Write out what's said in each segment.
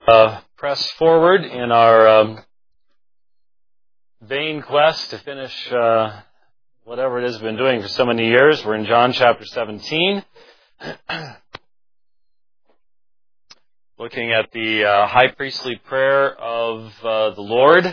Press forward in our vain quest to finish whatever it is we've been doing for so many years. We're in John chapter 17, looking at the high priestly prayer of the Lord.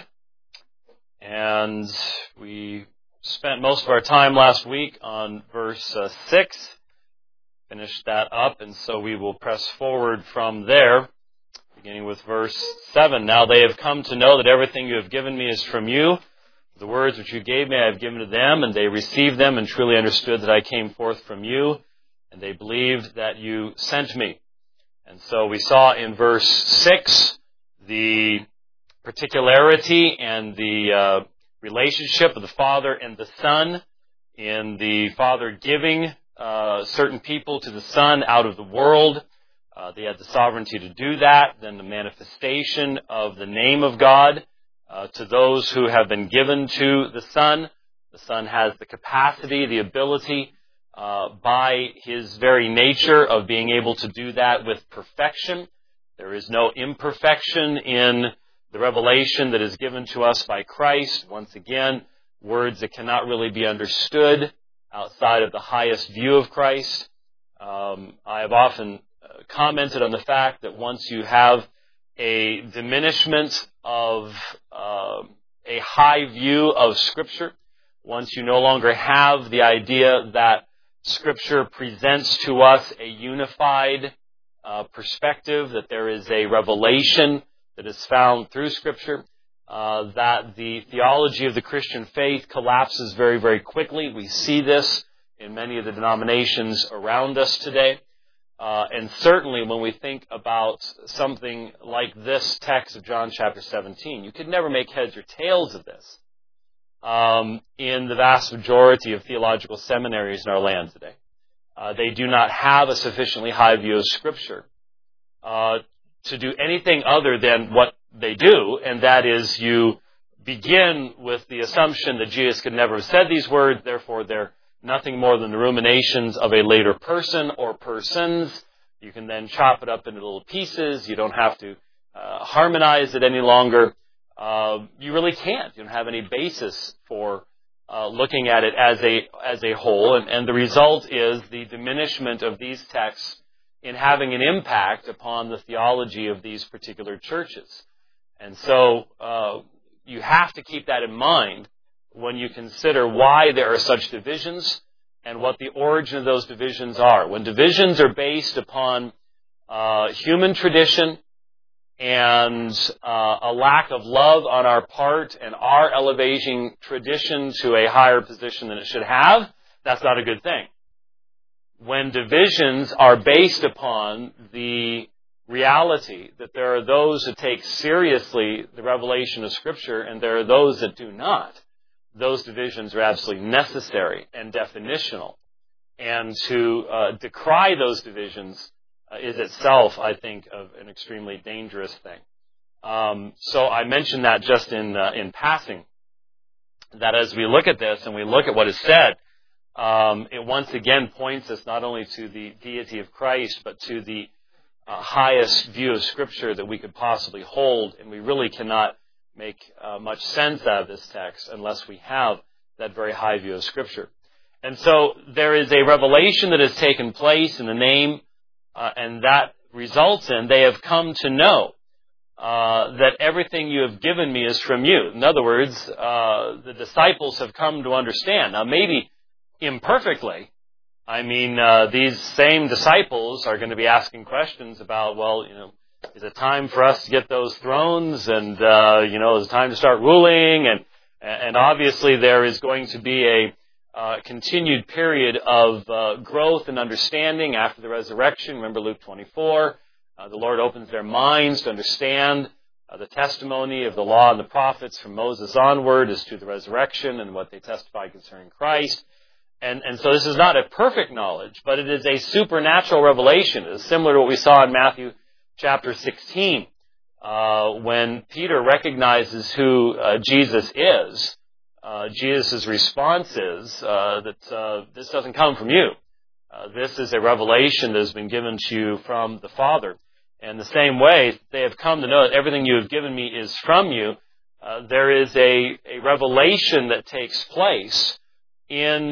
And we spent most of our time last week on verse 6, finished that up, and so we will press forward from there. Beginning with verse 7. Now they have come to know that everything you have given me is from you. The words which you gave me I have given to them, and they received them and truly understood that I came forth from you, and they believed that you sent me. And so we saw in verse 6 the particularity and the relationship of the Father and the Son, in the Father giving certain people to the Son out of the world. They had the sovereignty to do that. Then the manifestation of the name of God to those who have been given to the Son. The Son has the capacity, the ability, by His very nature of being able to do that with perfection. There is no imperfection in the revelation that is given to us by Christ. Once again, words that cannot really be understood outside of the highest view of Christ. I have often commented on the fact that once you have a diminishment of a high view of Scripture, once you no longer have the idea that Scripture presents to us a unified perspective, that there is a revelation that is found through Scripture, that the theology of the Christian faith collapses very, very quickly. We see this in many of the denominations around us today. And certainly when we think about something like this text of John chapter 17, you could never make heads or tails of this in the vast majority of theological seminaries in our land today. They do not have a sufficiently high view of Scripture to do anything other than what they do, and that is you begin with the assumption that Jesus could never have said these words, therefore they're nothing more than the ruminations of a later person or persons. You can then chop it up into little pieces. You don't have to harmonize it any longer. You really can't. You don't have any basis for looking at it as a whole. And the result is the diminishment of these texts in having an impact upon the theology of these particular churches. And so you have to keep that in mind when you consider why there are such divisions and what the origin of those divisions are. When divisions are based upon human tradition and a lack of love on our part and our elevating tradition to a higher position than it should have, that's not a good thing. When divisions are based upon the reality that there are those who take seriously the revelation of Scripture and there are those that do not, those divisions are absolutely necessary and definitional. And to decry those divisions is itself, I think, of an extremely dangerous thing. So I mentioned that just in passing, that as we look at this and we look at what is said, it once again points us not only to the deity of Christ, but to the highest view of Scripture that we could possibly hold, and we really cannot make much sense out of this text unless we have that very high view of Scripture. And so there is a revelation that has taken place in the name, and that results in they have come to know that everything you have given me is from you. In other words, the disciples have come to understand. Now, maybe imperfectly. I mean, these same disciples are going to be asking questions about, well, is it time for us to get those thrones? And, is it time to start ruling? And obviously there is going to be a continued period of growth and understanding after the resurrection. Remember Luke 24. The Lord opens their minds to understand the testimony of the law and the prophets from Moses onward as to the resurrection and what they testify concerning Christ. And so this is not a perfect knowledge, but it is a supernatural revelation. It is similar to what we saw in Matthew chapter 16, when Peter recognizes who Jesus is. Jesus' response is that this doesn't come from you. This is a revelation that has been given to you from the Father. And the same way, they have come to know that everything you have given me is from you. There is a revelation that takes place in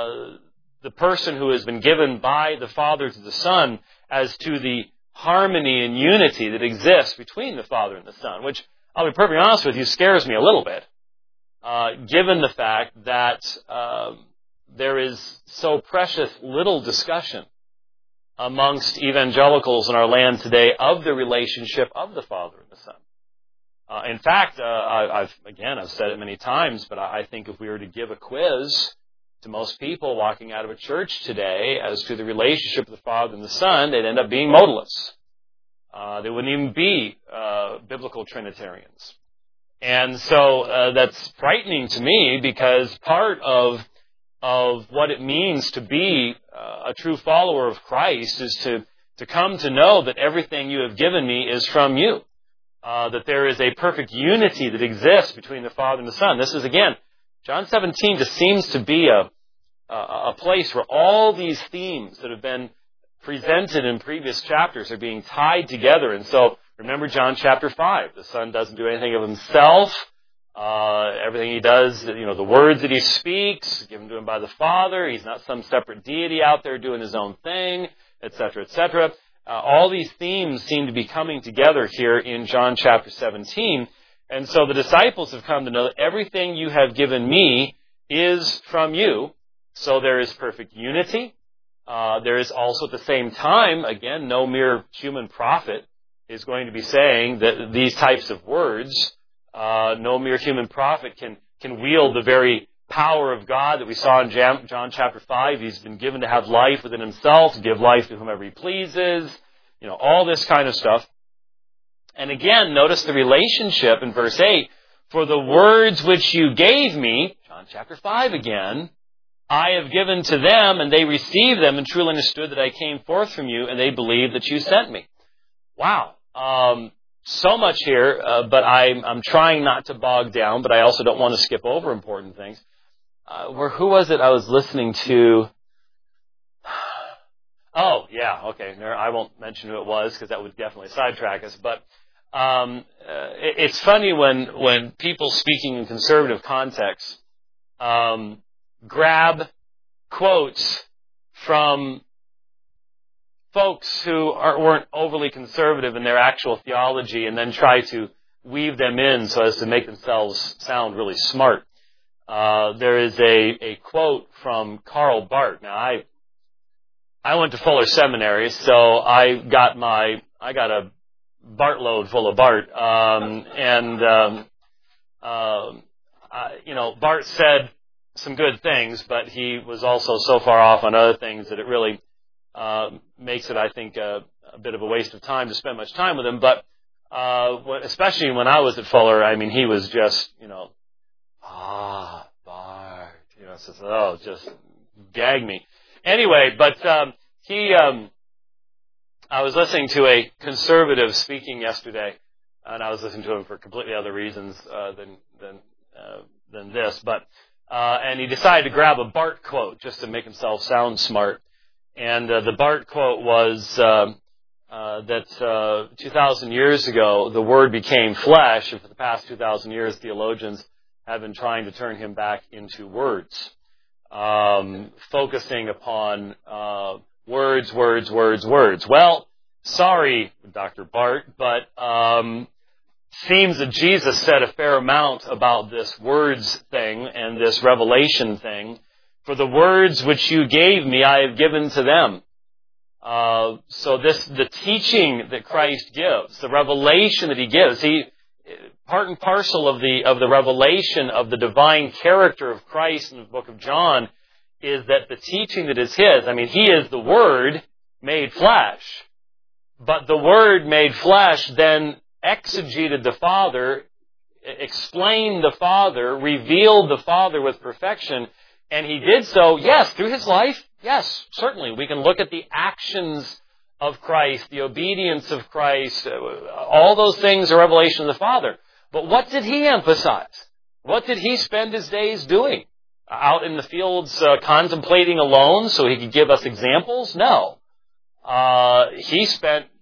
the person who has been given by the Father to the Son as to the harmony and unity that exists between the Father and the Son, which, I'll be perfectly honest with you, scares me a little bit, given the fact that there is so precious little discussion amongst evangelicals in our land today of the relationship of the Father and the Son. In fact, I've said it many times, but I think if we were to give a quiz to most people walking out of a church today as to the relationship of the Father and the Son, they'd end up being modalists. They wouldn't even be biblical Trinitarians. And so that's frightening to me, because part of what it means to be a true follower of Christ is to come to know that everything you have given me is from you. That there is a perfect unity that exists between the Father and the Son. This is, again, John 17 just seems to be a place where all these themes that have been presented in previous chapters are being tied together. And so, remember John chapter 5. The Son doesn't do anything of himself. Everything he does, the words that he speaks, given to him by the Father. He's not some separate deity out there doing his own thing, etc., etc. All these themes seem to be coming together here in John chapter 17. And so the disciples have come to know that everything you have given me is from you. So there is perfect unity. There is also at the same time, again, no mere human prophet is going to be saying that these types of words. No mere human prophet can wield the very power of God that we saw in John chapter 5. He's been given to have life within himself, to give life to whomever he pleases, all this kind of stuff. And again, notice the relationship in verse 8. For the words which you gave me, John chapter 5 again, I have given to them, and they received them, and truly understood that I came forth from you, and they believed that you sent me. Wow. So much here, but I'm trying not to bog down, but I also don't want to skip over important things. Who was it I was listening to? Oh, yeah, okay. I won't mention who it was, because that would definitely sidetrack us. But it's funny when people speaking in conservative contexts grab quotes from folks who weren't overly conservative in their actual theology and then try to weave them in so as to make themselves sound really smart. There is a quote from Karl Barth. Now, I went to Fuller Seminary, so I got a Barth-load full of Barth. Barth said some good things, but he was also so far off on other things that it really makes it, I think, a bit of a waste of time to spend much time with him. But especially when I was at Fuller, I mean, he was just, Barth, just gag me. Anyway, but I was listening to a conservative speaking yesterday, and I was listening to him for completely other reasons than this. But and he decided to grab a Barth quote just to make himself sound smart. And the Barth quote was that 2,000 years ago, the Word became flesh, and for the past 2,000 years, theologians have been trying to turn him back into words, focusing upon words. Well, sorry, Dr. Barth, but seems that Jesus said a fair amount about this words thing and this revelation thing. For the words which you gave me, I have given to them. So the teaching that Christ gives, the revelation that he gives, part and parcel of the revelation of the divine character of Christ in the book of John is that the teaching that is his, I mean, he is the Word made flesh. But the Word made flesh then exegeted the Father, explained the Father, revealed the Father with perfection. And he did so, yes, through his life. Yes, certainly. We can look at the actions of Christ, the obedience of Christ. All those things are revelation of the Father. But what did he emphasize? What did he spend his days doing? Out in the fields contemplating alone so he could give us examples? No. He spent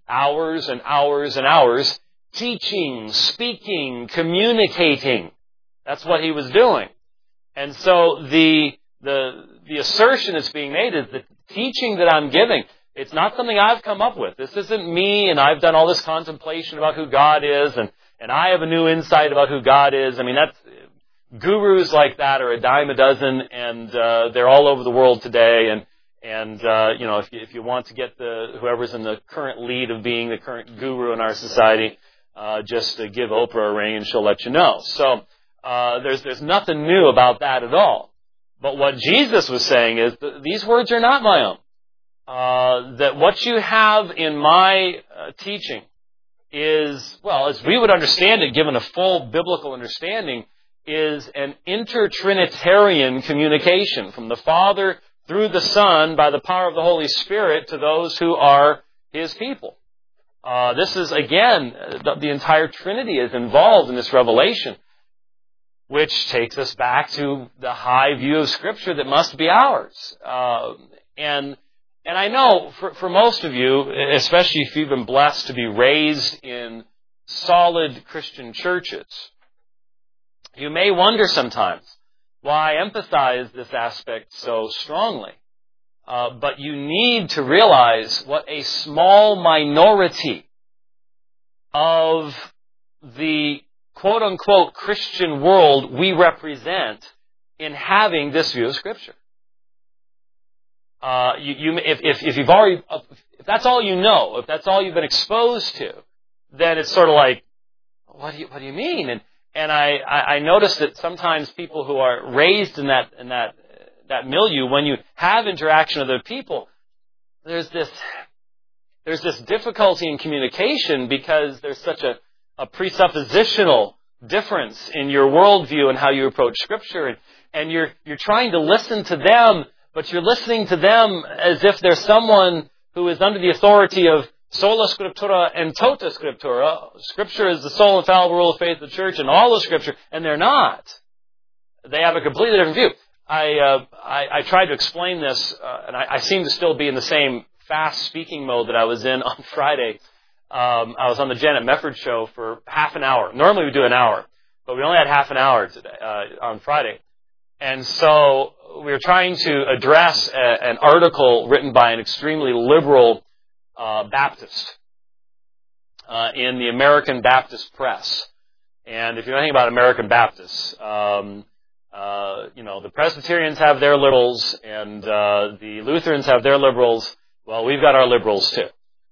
hours and hours and hours teaching, speaking, communicating. That's what he was doing. And so the assertion that's being made is that the teaching that I'm giving, it's not something I've come up with. This isn't me, and I've done all this contemplation about who God is, and I have a new insight about who God is. I mean, that's gurus like that are a dime a dozen, and they're all over the world today. And if you want to get whoever's in the current lead of being the current guru in our society, just give Oprah a ring, and she'll let you know. So there's nothing new about that at all. But what Jesus was saying is that these words are not my own. That what you have in my teaching is, well, as we would understand it, given a full biblical understanding, is an intertrinitarian communication from the Father through the Son by the power of the Holy Spirit to those who are His people. This is, again, the entire Trinity is involved in this revelation, which takes us back to the high view of Scripture that must be ours. And I know for most of you, especially if you've been blessed to be raised in solid Christian churches, you may wonder sometimes why I emphasize this aspect so strongly. But you need to realize what a small minority of the quote-unquote Christian world we represent in having this view of Scripture. If that's all you know, if that's all you've been exposed to, then it's sort of like, what do you mean? And I notice that sometimes people who are raised in that milieu, when you have interaction with other people, there's this difficulty in communication because there's such a presuppositional difference in your worldview and how you approach Scripture, and you're trying to listen to them, but you're listening to them as if they're someone who is under the authority of sola scriptura and tota scriptura. Scripture is the sole infallible rule of faith of the church and all of Scripture, and they're not. They have a completely different view. I tried to explain this, and I seem to still be in the same fast speaking mode that I was in on Friday. I was on the Janet Mefford show for half an hour. Normally we do an hour, but we only had half an hour today on Friday. And so we were trying to address an article written by an extremely liberal Baptist in the American Baptist Press. And if you know anything about American Baptists, the Presbyterians have their liberals, and the Lutherans have their liberals. Well, we've got our liberals too.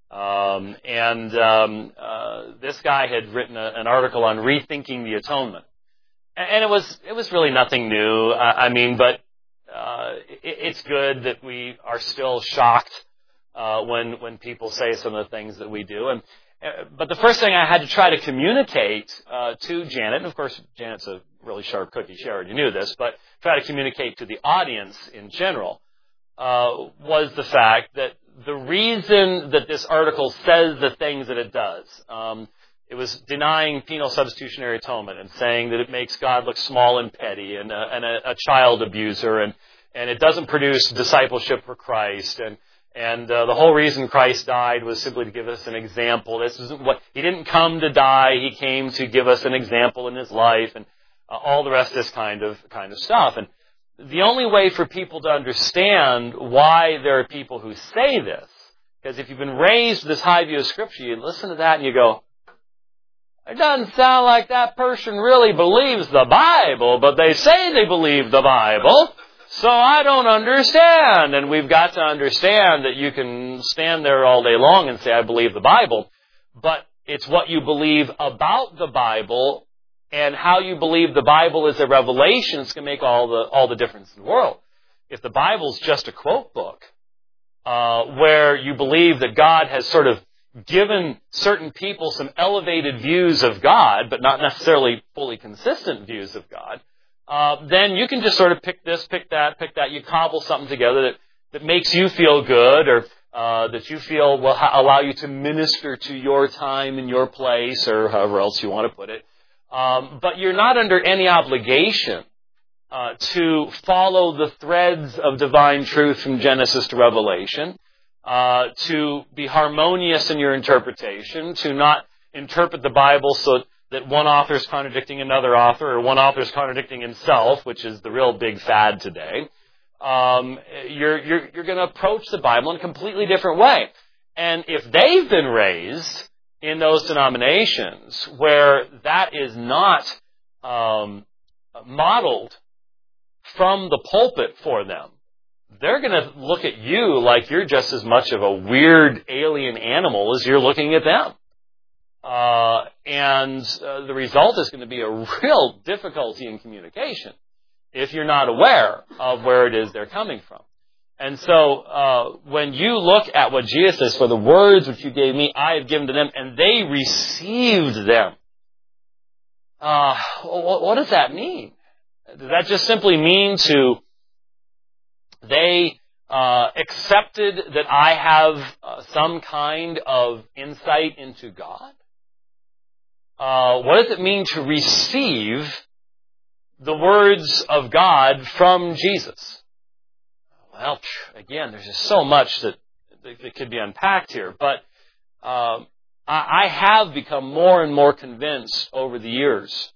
This guy had written an article on rethinking the atonement, and it was really nothing new. But it's good that we are still shocked when people say some of the things that we do. But the first thing I had to try to communicate to Janet, and of course Janet's a really sharp cookie, she already knew this, but try to communicate to the audience in general, was the fact that the reason that this article says the things that it does, it was denying penal substitutionary atonement and saying that it makes God look small and petty and a child abuser, and it doesn't produce discipleship for Christ, and the whole reason Christ died was simply to give us an example. This isn't what He didn't come to die; He came to give us an example in His life, and all the rest of this kind of stuff. And the only way for people to understand why there are people who say this, because if you've been raised with this high view of Scripture, you listen to that and you go, it doesn't sound like that person really believes the Bible, but they say they believe the Bible, so I don't understand. And we've got to understand that you can stand there all day long and say, I believe the Bible, but it's what you believe about the Bible and how you believe the Bible is a revelation that's going to make all the difference in the world. If the Bible's just a quote book, where you believe that God has sort of given certain people some elevated views of God, but not necessarily fully consistent views of God, then you can just sort of pick this, pick that. You cobble something together that makes you feel good, or that you feel will allow you to minister to your time and your place, or however else you want to put it. But you're not under any obligation to follow the threads of divine truth from Genesis to Revelation. to be harmonious in your interpretation, to not interpret the Bible so that one author is contradicting another author, or one author is contradicting himself, which is the real big fad today. You're going to approach the Bible in a completely different way. And if they've been raised in those denominations where that is not modeled from the pulpit for them, they're going to look at you like you're just as much of a weird alien animal as you're looking at them. And the result is going to be a real difficulty in communication if you're not aware of where it is they're coming from. And so when you look at what Jesus says, for the words which you gave me, I have given to them, and they received them. What does that mean? Does that just simply mean they accepted that I have some kind of insight into God? What does it mean to receive the words of God from Jesus? Well, again, there's just so much that could be unpacked here. But I have become more and more convinced over the years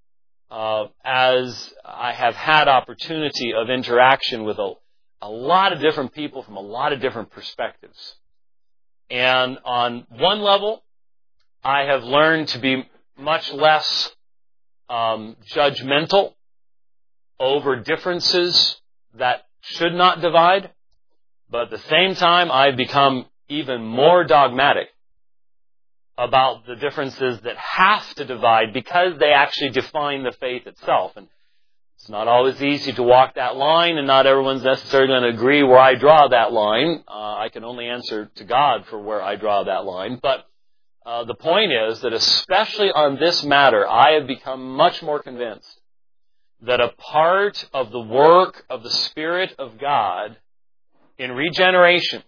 as I have had opportunity of interaction with a lot of different people from a lot of different perspectives. And on one level, I have learned to be much less judgmental over differences that should not divide. But at the same time, I've become even more dogmatic about the differences that have to divide because they actually define the faith itself. And it's not always easy to walk that line, and not everyone's necessarily going to agree where I draw that line. I can only answer to God for where I draw that line. But the point is that especially on this matter, I have become much more convinced that a part of the work of the Spirit of God in regeneration,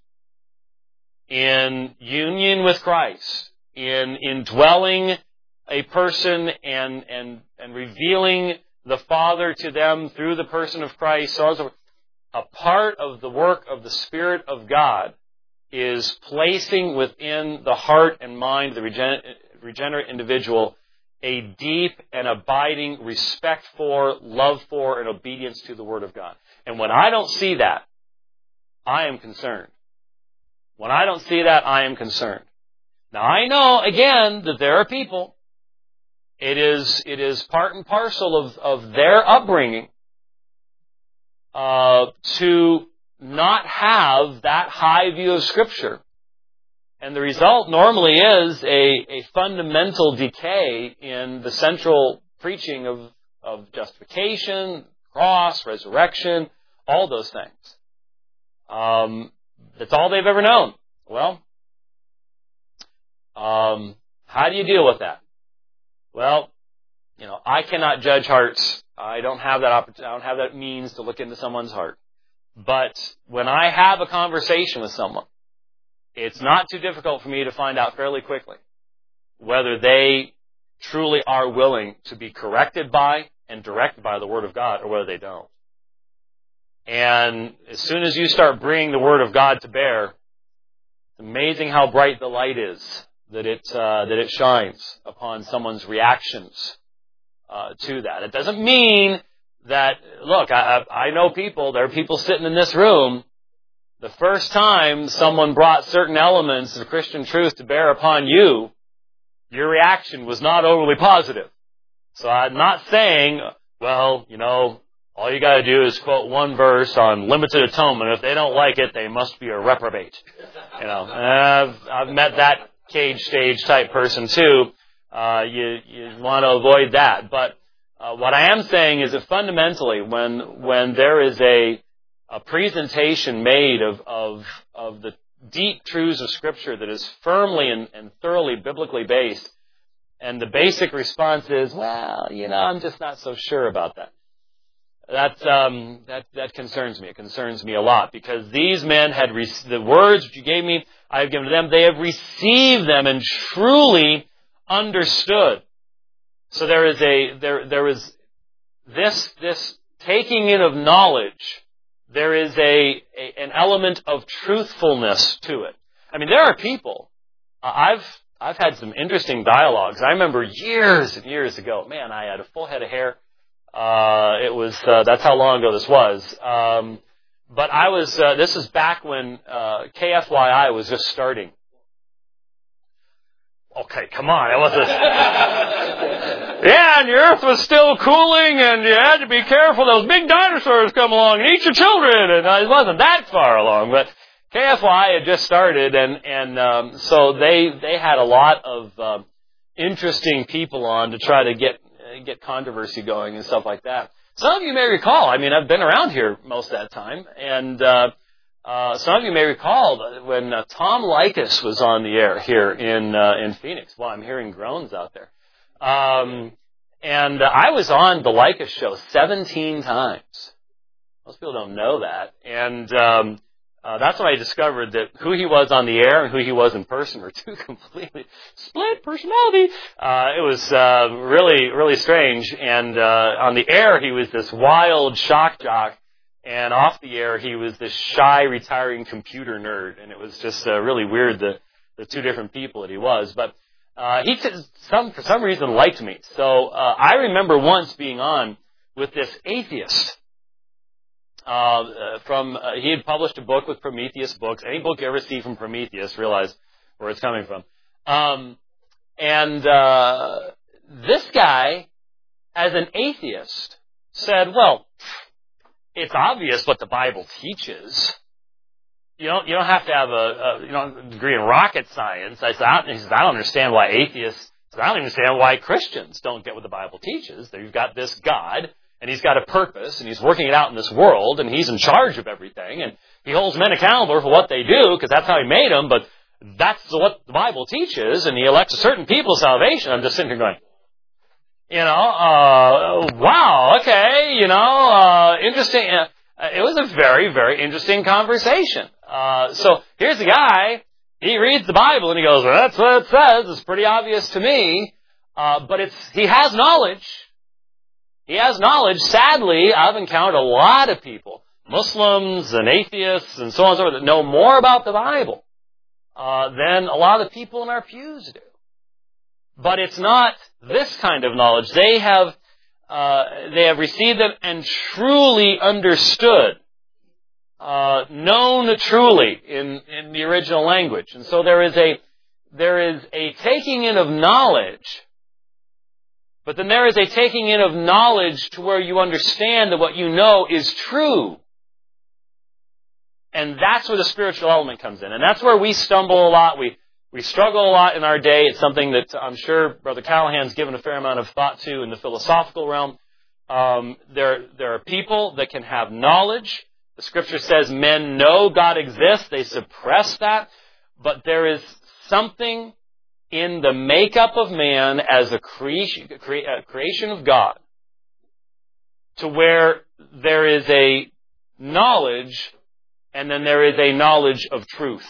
in union with Christ, in indwelling a person and revealing the Father to them through the person of Christ, so on and so forth, a part of the work of the Spirit of God is placing within the heart and mind of the regenerate individual a deep and abiding respect for, love for, and obedience to the Word of God. And when I don't see that, I am concerned. When I don't see that, I am concerned. Now, I know, again, that there are people, it is part and parcel of their upbringing to not have that high view of Scripture. And the result normally is a fundamental decay in the central preaching of justification, cross, resurrection, all those things. That's all they've ever known. Well, how do you deal with that? Well, I cannot judge hearts. I don't have that opportunity. I don't have that means to look into someone's heart. But when I have a conversation with someone, it's not too difficult for me to find out fairly quickly whether they truly are willing to be corrected by and directed by the Word of God or whether they don't. And as soon as you start bringing the Word of God to bear, it's amazing how bright the light is that it shines upon someone's reactions to that. It doesn't mean that, look, I know people, there are people sitting in this room, the first time someone brought certain elements of Christian truth to bear upon you, your reaction was not overly positive. So I'm not saying, well, all you got to do is quote one verse on limited atonement. If they don't like it, they must be a reprobate. I've met that cage stage type person too. You want to avoid that. But what I am saying is that fundamentally, when there is a presentation made of the deep truths of Scripture that is firmly and thoroughly biblically based, and the basic response is, well, I'm just not so sure about that. That concerns me. It concerns me a lot because these men had the words which you gave me, I have given to them. They have received them and truly understood. So there is this taking in of knowledge there is an element of truthfulness to it. I mean, there are people. I've had some interesting dialogues. I remember years and years ago. Man, I had a full head of hair. That's how long ago this was. But this is back when KFYI was just starting. Okay, come on. It wasn't. Yeah, and the earth was still cooling, and you had to be careful. Those big dinosaurs come along and eat your children. And it wasn't that far along, but KFY had just started, and so they had a lot of interesting people on to try to get controversy going and stuff like that. Some of you may recall, I mean, I've been around here most of that time, and some of you may recall when Tom Likas was on the air here in Phoenix. Well, I'm hearing groans out there. And I was on the Likas show 17 times. Most people don't know that. And that's when I discovered that who he was on the air and who he was in person were two completely split personalities. It was really, really strange. And on the air, he was this wild shock jock. And off the air, he was this shy, retiring computer nerd. And it was just really weird, the two different people that he was. But he, for some reason, liked me. So I remember once being on with this atheist. He had published a book with Prometheus Books. Any book you ever see from Prometheus, realize where it's coming from. This guy, as an atheist, said, well, it's obvious what the Bible teaches. You don't have to have a degree in rocket science. He says, I don't understand why atheists, I don't understand why Christians don't get what the Bible teaches. You've got this God, and he's got a purpose, and he's working it out in this world, and he's in charge of everything, and he holds men accountable for what they do, because that's how he made them, but that's what the Bible teaches, and he elects a certain people to salvation. I'm just sitting here going, wow, okay, interesting. It was a very, very interesting conversation. So here's the guy, he reads the Bible, and he goes, well, that's what it says, it's pretty obvious to me, but he has knowledge. He has knowledge. Sadly, I've encountered a lot of people, Muslims and atheists and so on and so forth, that know more about the Bible than a lot of the people in our pews do. But it's not this kind of knowledge. They have received it and truly understood, known truly in the original language. And so there is a taking in of knowledge. But then there is a taking in of knowledge to where you understand that what you know is true. And that's where the spiritual element comes in. And that's where we stumble a lot. We struggle a lot in our day. It's something that I'm sure Brother Callahan's given a fair amount of thought to in the philosophical realm. There are people that can have knowledge. The Scripture says men know God exists. They suppress that. But there is something in the makeup of man as a creation of God, to where there is a knowledge, and then there is a knowledge of truth.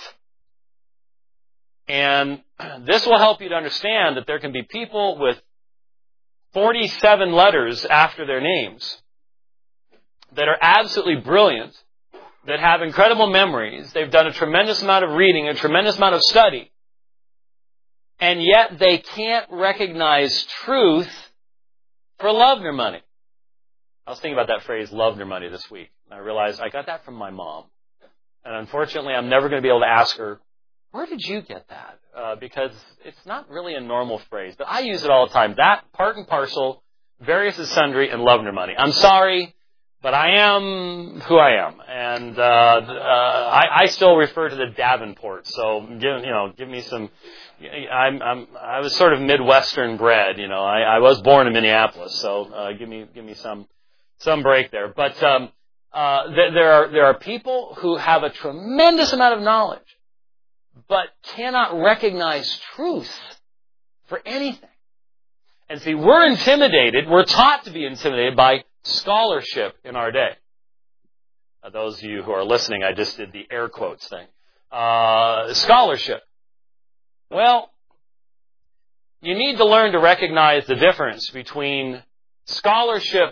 And this will help you to understand that there can be people with 47 letters after their names that are absolutely brilliant, that have incredible memories. They've done a tremendous amount of reading, a tremendous amount of study. And yet they can't recognize truth for love nor money. I was thinking about that phrase, love nor money, this week. And I realized I got that from my mom. And unfortunately, I'm never going to be able to ask her, where did you get that? Because it's not really a normal phrase. But I use it all the time. That, part and parcel, various and sundry, and love nor money. I'm sorry, but I am who I am. And I still refer to the Davenport. So, give me some... I was sort of Midwestern bred, I was born in Minneapolis, so give me some break there. But there are people who have a tremendous amount of knowledge, but cannot recognize truth for anything. And see, we're taught to be intimidated by scholarship in our day. Those of you who are listening, I just did the air quotes thing. Scholarship. Well, you need to learn to recognize the difference between scholarship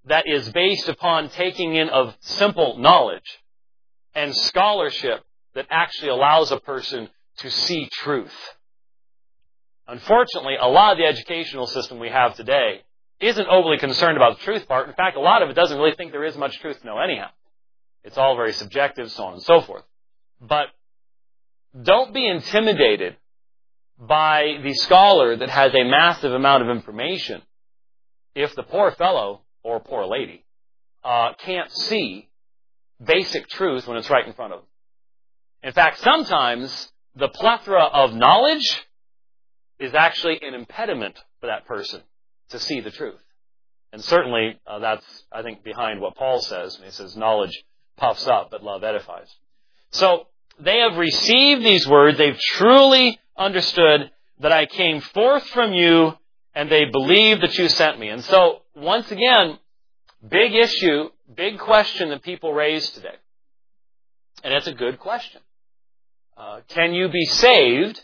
that is based upon taking in of simple knowledge and scholarship that actually allows a person to see truth. Unfortunately, a lot of the educational system we have today isn't overly concerned about the truth part. In fact, a lot of it doesn't really think there is much truth to know anyhow. It's all very subjective, so on and so forth. But don't be intimidated by the scholar that has a massive amount of information if the poor fellow or poor lady can't see basic truth when it's right in front of them. In fact, sometimes the plethora of knowledge is actually an impediment for that person to see the truth. And certainly that's, I think, behind what Paul says when he says knowledge puffs up, but love edifies. So they have received these words. They've truly understood that I came forth from you, and they believe that you sent me. And so, once again, big issue, big question that people raise today. And it's a good question. Can you be saved?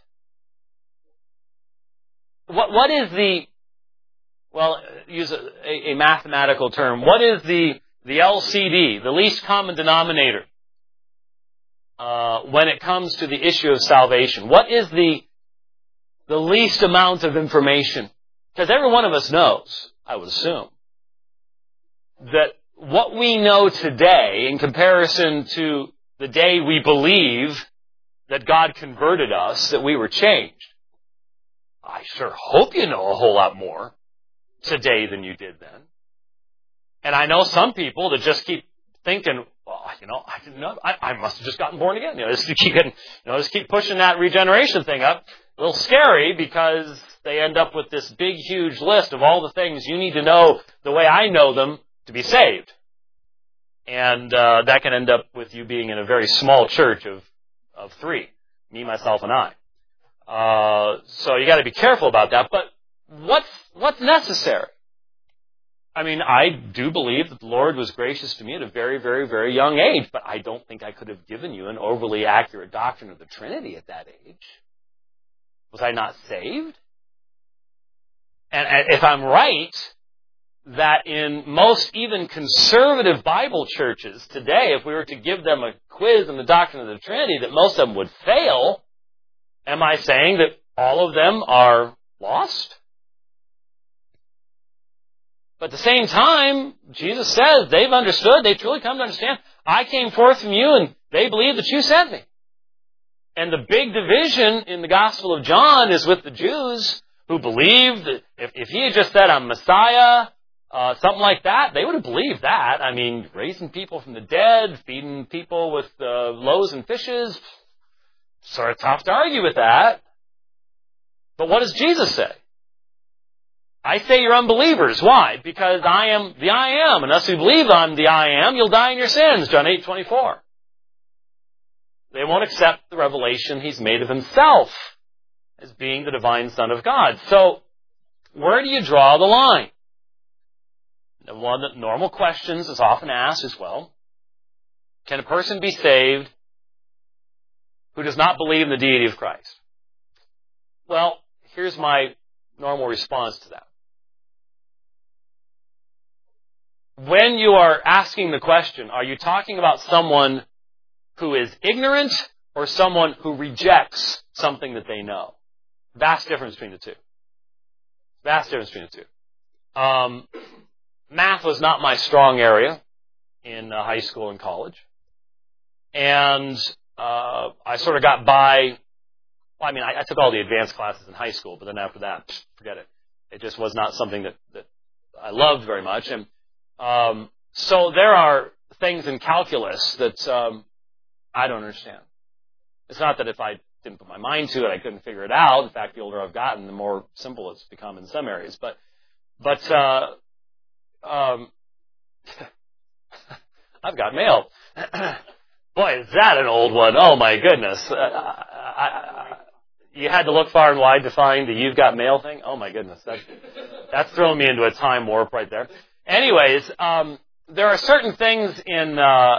What is the, well, use a mathematical term, what is the LCD, the least common denominator, when it comes to the issue of salvation? What is the least amount of information? Because every one of us knows, I would assume, that what we know today in comparison to the day we believe that God converted us, that we were changed. I sure hope you know a whole lot more today than you did then. And I know some people that just keep thinking, well, I didn't know. I must have just gotten born again. Just keep pushing that regeneration thing up. A little scary because they end up with this big, huge list of all the things you need to know the way I know them to be saved. And that can end up with you being in a very small church of three, me, myself, and I. So you got to be careful about that. But what's necessary? I mean, I do believe that the Lord was gracious to me at a very, very, very young age, but I don't think I could have given you an overly accurate doctrine of the Trinity at that age. Was I not saved? And if I'm right, that in most even conservative Bible churches today, if we were to give them a quiz on the doctrine of the Trinity, that most of them would fail, am I saying that all of them are lost? But at the same time, Jesus says they've understood, they've truly come to understand, I came forth from you and they believe that you sent me. And the big division in the Gospel of John is with the Jews who believed that if he had just said, I'm Messiah, something like that, they would have believed that. I mean, raising people from the dead, feeding people with loaves and fishes, sort of tough to argue with that. But what does Jesus say? I say you're unbelievers. Why? Because I am the I am. Unless you believe I'm the I am, you'll die in your sins. John 8:24. They won't accept the revelation he's made of himself as being the divine Son of God. So, where do you draw the line? One of the normal questions is often asked is, well, can a person be saved who does not believe in the deity of Christ? Well, here's my normal response to that. When you are asking the question, are you talking about someone who is ignorant or someone who rejects something that they know? Vast difference between the two. Vast difference between the two. Math was not my strong area in high school and college. And I sort of got by. Well, I mean, I took all the advanced classes in high school, but then after that, forget it. It just was not something that I loved very much. And so there are things in calculus that I don't understand. It's not that if I didn't put my mind to it, I couldn't figure it out. In fact, the older I've gotten, the more simple it's become in some areas. But I've got mail. Boy, is that an old one. Oh, my goodness. You had to look far and wide to find the You've Got Mail thing? Oh, my goodness. That's thrown me into a time warp right there. Anyways, there are certain things in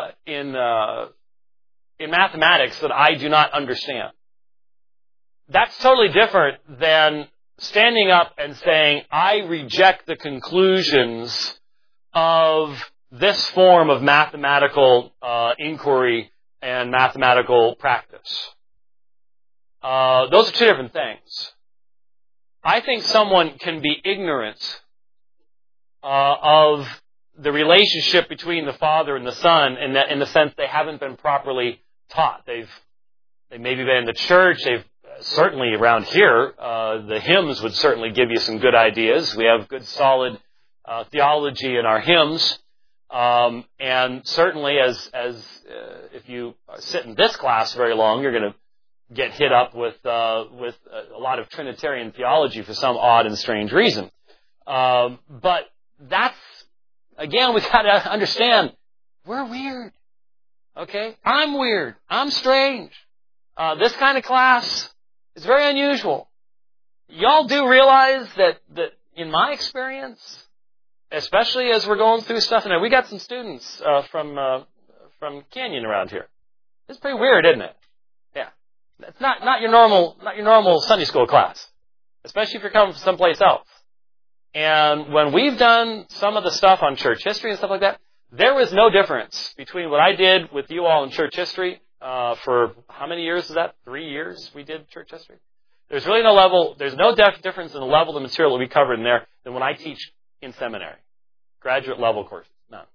mathematics that I do not understand. That's totally different than standing up and saying, I reject the conclusions of this form of mathematical inquiry and mathematical practice. Those are two different things. I think someone can be ignorant of the relationship between the Father and the Son in the sense they haven't been properly taught. They've maybe been in the church. They've certainly around here, the hymns would certainly give you some good ideas. We have good solid theology in our hymns. And certainly as if you sit in this class very long, you're going to get hit up with a lot of Trinitarian theology for some odd and strange reason. But that's, again, we've got to understand, we're weird. Okay? I'm weird. I'm strange. This kind of class is very unusual. Y'all do realize that in my experience, especially as we're going through stuff, and we got some students from Canyon around here. It's pretty weird, isn't it? Yeah. It's not your normal Sunday school class, especially if you're coming from someplace else. And when we've done some of the stuff on church history and stuff like that, there was no difference between what I did with you all in church history for how many years is that? 3 years we did church history. There's really there's no difference in the level of the material that we covered in there than when I teach in seminary. Graduate level courses. None.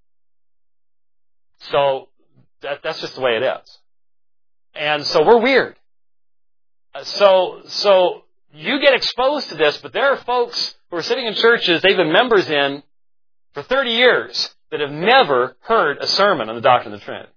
So that's just the way it is. And so we're weird. So you get exposed to this, but there are folks who are sitting in churches they've been members in for 30 years that have never heard a sermon on the doctrine of the Trinity.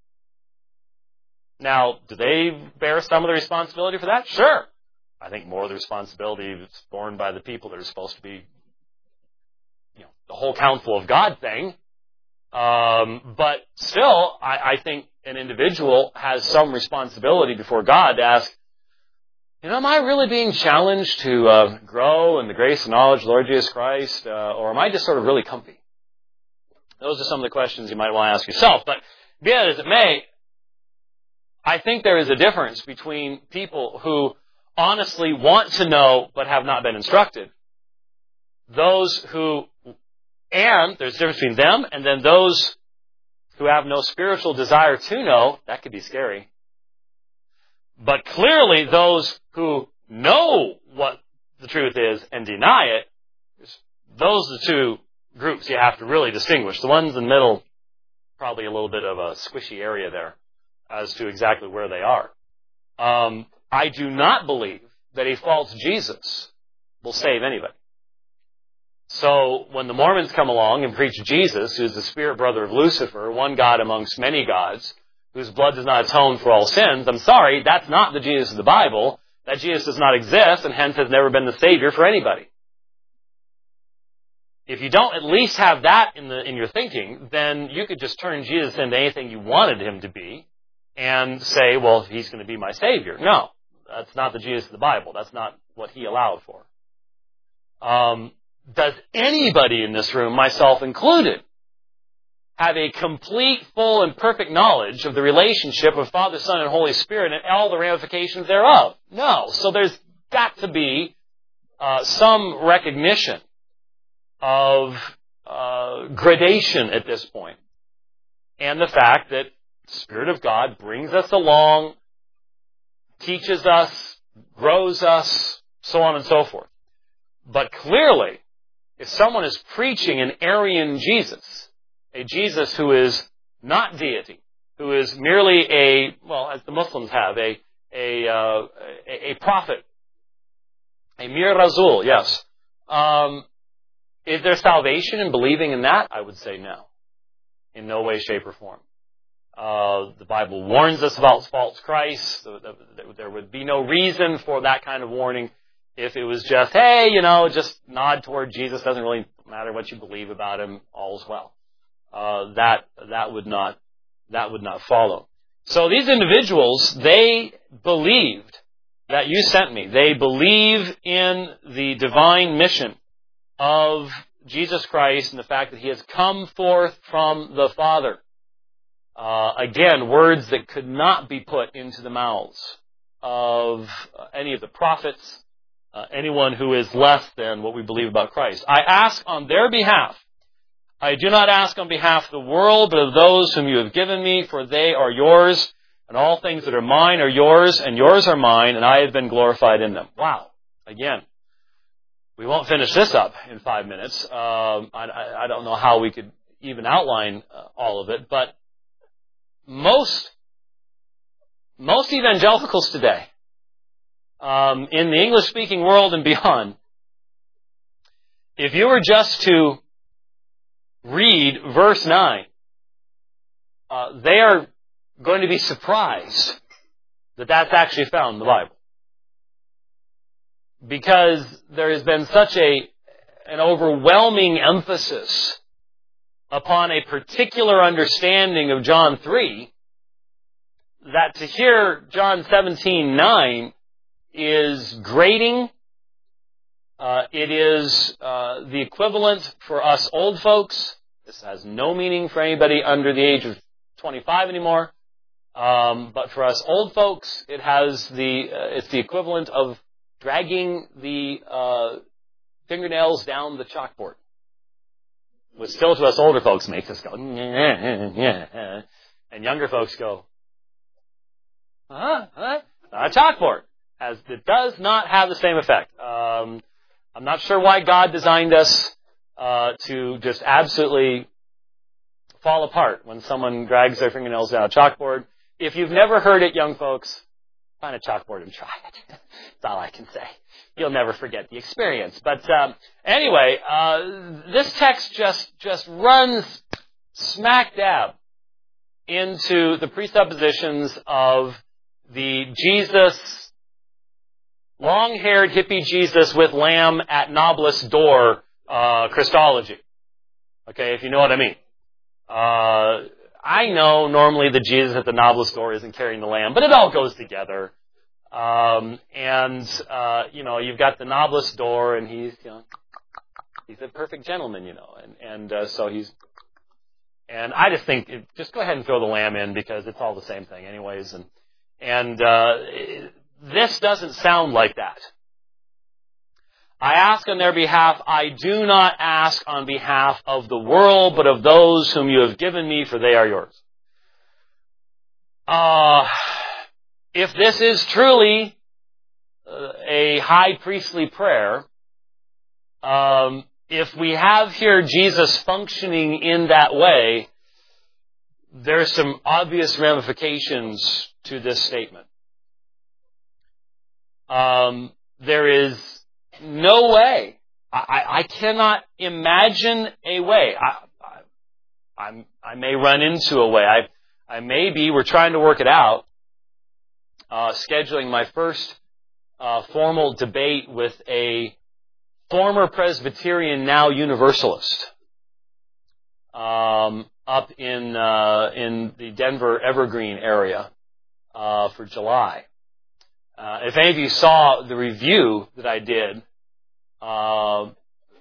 Now, do they bear some of the responsibility for that? Sure. I think more of the responsibility is borne by the people that are supposed to be, the whole counsel of God thing. But still, I think an individual has some responsibility before God to ask, am I really being challenged to grow in the grace and knowledge of the Lord Jesus Christ, or am I just sort of really comfy? Those are some of the questions you might want to ask yourself. But be that as it may, I think there is a difference between people who honestly want to know but have not been instructed. There's a difference between them and then those who have no spiritual desire to know. That could be scary. But clearly those who know what the truth is and deny it, those are the two groups you have to really distinguish. The ones in the middle, probably a little bit of a squishy area there as to exactly where they are. I do not believe that a false Jesus will save anybody. So when the Mormons come along and preach Jesus, who's the spirit brother of Lucifer, one God amongst many gods, whose blood does not atone for all sins, I'm sorry, that's not the Jesus of the Bible. That Jesus does not exist and hence has never been the Savior for anybody. If you don't at least have that in your thinking, then you could just turn Jesus into anything you wanted him to be and say, well, he's going to be my Savior. No, that's not the Jesus of the Bible. That's not what he allowed for. Does anybody in this room, myself included, have a complete, full, and perfect knowledge of the relationship of Father, Son, and Holy Spirit and all the ramifications thereof? No. So there's got to be some recognition of gradation at this point. And the fact that the Spirit of God brings us along, teaches us, grows us, so on and so forth. But clearly, if someone is preaching an Arian Jesus, a Jesus who is not deity, who is merely as the Muslims have, a prophet, a Mir Rasul, yes. Is there salvation in believing in that? I would say no. In no way, shape, or form. The Bible warns us about false Christ. There would be no reason for that kind of warning if it was just, hey, just nod toward Jesus. Doesn't really matter what you believe about him. All's well. That would not follow. So these individuals, they believed that you sent me. They believe in the divine mission of Jesus Christ and the fact that he has come forth from the Father. Again, words that could not be put into the mouths of any of the prophets, anyone who is less than what we believe about Christ. I ask on their behalf I do not ask on behalf of the world, but of those whom you have given me, for they are yours, and all things that are mine are yours, and yours are mine, and I have been glorified in them. Wow. Again, we won't finish this up in 5 minutes. I don't know how we could even outline all of it, but most evangelicals today, in the English-speaking world and beyond, if you were just to read verse 9, they are going to be surprised that that's actually found in the Bible. Because there has been such an overwhelming emphasis upon a particular understanding of John 3, that to hear John 17:9 is grating. It is the equivalent for us old folks. This has no meaning for anybody under the age of 25 anymore. But for us old folks, it's the equivalent of dragging the fingernails down the chalkboard. Which still to us older folks makes us go, and younger folks go, a chalkboard. It does not have the same effect. I'm not sure why God designed us to just absolutely fall apart when someone drags their fingernails down a chalkboard. If you've never heard it, young folks, find a chalkboard and try it. That's all I can say. You'll never forget the experience. But anyway, this text just runs smack dab into the presuppositions of the Jesus, long-haired hippie Jesus with lamb at noblest door Christology. Okay, if you know what I mean. I know normally the Jesus at the noblest door isn't carrying the lamb, but it all goes together. You've got the noblest door, and he's a perfect gentleman, and I just think, just go ahead and throw the lamb in, because it's all the same thing anyways, and this doesn't sound like that. I ask on their behalf. I do not ask on behalf of the world, but of those whom you have given me, for they are yours. If this is truly a high priestly prayer, if we have here Jesus functioning in that way, there's some obvious ramifications to this statement. There is no way. I cannot imagine a way. I may run into a way. We're trying to work it out, scheduling my first formal debate with a former Presbyterian, now Universalist, up in the Denver Evergreen area for July. If any of you saw the review that I did about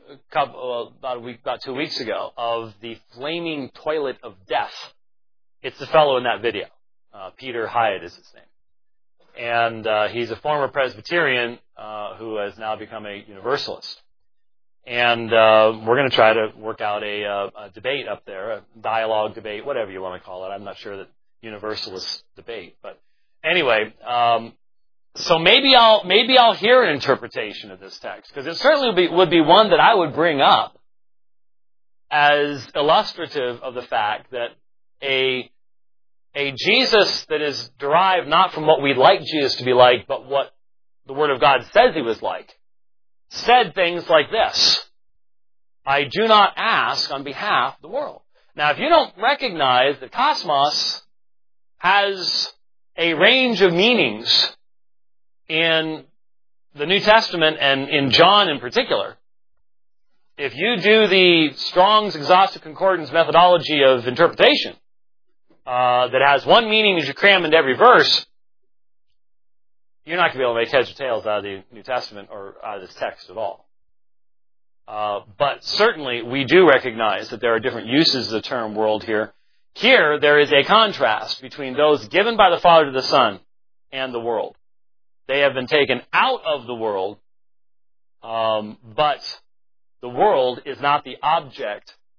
2 weeks ago of the Flaming Toilet of Death, it's the fellow in that video. Peter Hyatt is his name. And he's a former Presbyterian who has now become a Universalist. And we're going to try to work out a debate up there, a dialogue debate, whatever you want to call it. I'm not sure that Universalist debate. But anyway, so maybe I'll hear an interpretation of this text, because it certainly would be one that I would bring up as illustrative of the fact that a Jesus that is derived not from what we'd like Jesus to be like, but what the Word of God says He was like, said things like this: I do not ask on behalf of the world. Now, if you don't recognize that cosmos has a range of meanings in the New Testament and in John in particular, if you do the Strong's Exhaustive Concordance methodology of interpretation, that has one meaning as you cram into every verse, you're not going to be able to make heads or tails out of the New Testament or out of this text at all. But certainly we do recognize that there are different uses of the term world here. Here, there is a contrast between those given by the Father to the Son and the world. They have been taken out of the world, but the world is not the object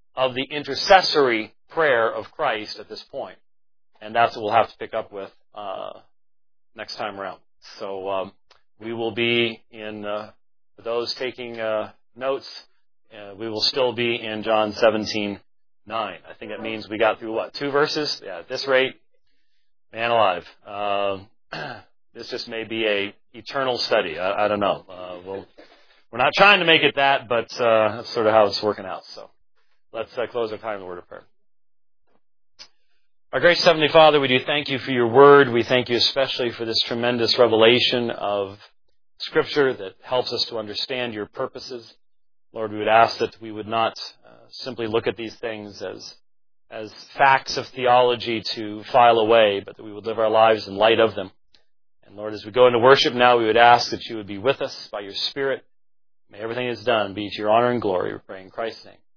of the intercessory prayer of Christ at this point. And that's what we'll have to pick up with next time around. So we will be in, for those taking notes, we will still be in John 17:9. I think that means we got through, 2 verses? Yeah, at this rate, man alive. This just may be a eternal study. I don't know. We're not trying to make it that, but that's sort of how it's working out. So let's close our time in the word of prayer. Our gracious Heavenly Father, we do thank you for your word. We thank you especially for this tremendous revelation of Scripture that helps us to understand your purposes. Lord, we would ask that we would not simply look at these things as facts of theology to file away, but that we would live our lives in light of them. And Lord, as we go into worship now, we would ask that you would be with us by your Spirit. May everything that's done be to your honor and glory. We pray in Christ's name.